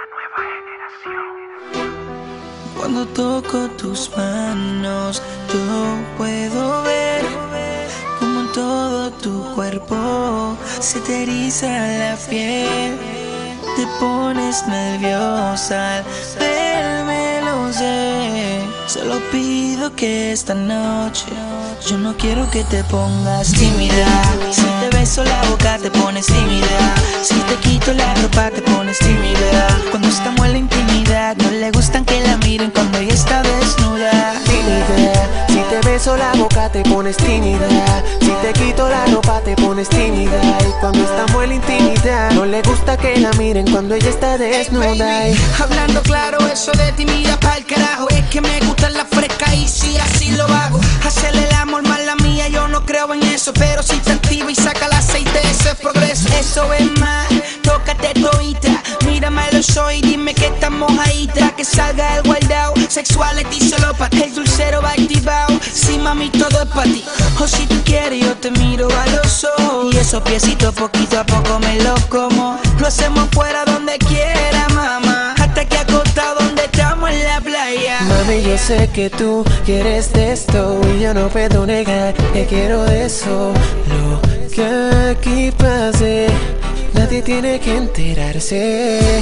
Cuando toco tus manos, yo puedo ver como en todo tu cuerpo se te eriza la piel. Te pones nerviosa al verme, lo sé. Solo pido que esta noche yo no quiero que te pongas tímida. Si te beso la boca te pones tímida. Si te quito la ropa te pones tímida. Cuando estamos en la intimidad no le gustan que la miren cuando ella está desnuda. Tímida. Si te beso la boca te pones tímida. Si te quito la ropa te pones tímida. Y cuando estamos en la intimidad no le gusta que la miren cuando ella está desnuda. Hey, baby, hablando claro, eso de timida pa'l carajo. Es que me gusta la fresca y si así lo hago. Hacerle el amor más la mía, yo no creo en eso. Pero si te activa y saca el aceite, eso es progreso. Eso es más, tócate todita. Mírame a los ojos y dime que estás mojadita. Que salga el guardao, sexual y solo pa' ti. El dulcero va activado, sí mami todo es pa' ti. O si tú quieres yo te miro a los ojos. Y esos piecitos poquito a poco me los como. Lo hacemos fuera donde quiera, mamá. Hasta que acostado donde estamos en la playa. Mami, yo sé que tú quieres de esto y yo no puedo negar que quiero de eso. Lo que aquí pase, nadie tiene que enterarse.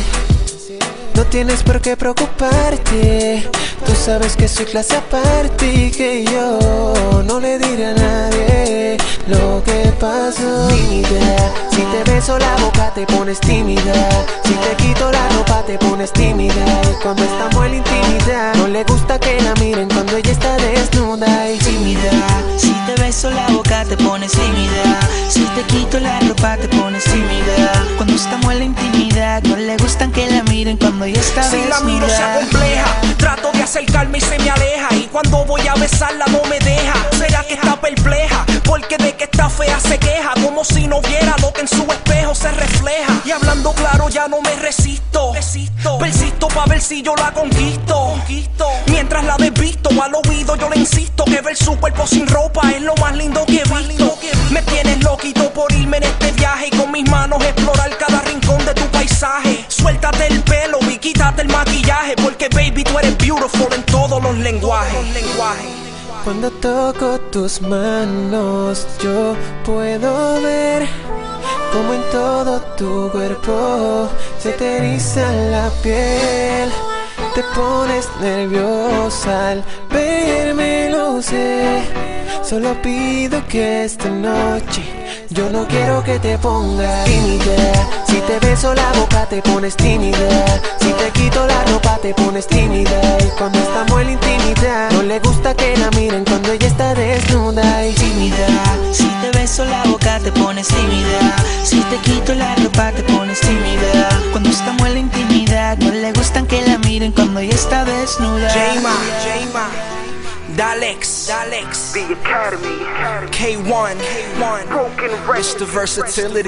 No tienes por qué preocuparte. Tú sabes que soy clase aparte y que yo no le diré a nadie lo que pasó. Tímida. Si te beso la boca te pones tímida. Si te quito la ropa te pones tímida. Y cuando estamos en la intimidad no le gusta que la miren cuando ella está desnuda. Y tímida. Si te beso la boca te pones tímida. Si te quito la ropa te pones tímida. Cuando estamos en la intimidad no le gustan que la miren cuando ella está desnuda. Si la miro se acompleja, trato de acercarme y se me aleja. Y cuando voy a besarla no me deja. ¿Será que está perpleja? Porque de que está fea se queja. Como si no viera lo que en su espejo se refleja. Y hablando claro ya no me resisto. Persisto pa' ver si yo la conquisto. Mientras la desvisto al oído yo le insisto que ver su cuerpo sin ropa es lo más lindo que he visto. Me tienes loquito por irme en este viaje y con mis manos explorar cada rincón de tu paisaje. Suéltate el pelo y quítate el maquillaje porque baby tú eres beautiful en todos los lenguajes. Cuando toco tus manos yo puedo ver como en todo tu cuerpo se te eriza la piel. Te pones nerviosa al verme, lo sé. Solo pido que esta noche yo no quiero que te pongas tímida. Si te beso la boca te pones tímida. Si te quito la ropa te pones tímida. Y cuando estamos en la intimidad no le gusta que la miren cuando ella está desnuda. Y tímida. Si te beso la boca te pones tímida. Si te quito la ropa te pones tímida. Cuando estamos en la intimidad no le gustan que la miren cuando ella está desnuda. J-Ma, Dalex, The Academy, K1, Broken Records, Mr. Versatility.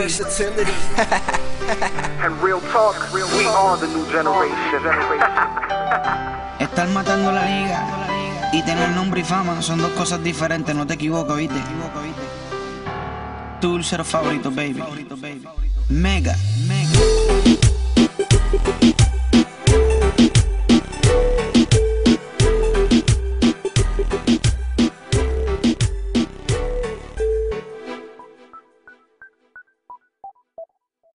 and Real Talk, we are the new generation. Estar matando la liga y tener nombre y fama son dos cosas diferentes, no te equivoques, ¿viste? Tu dulcero favorito, baby. Mega.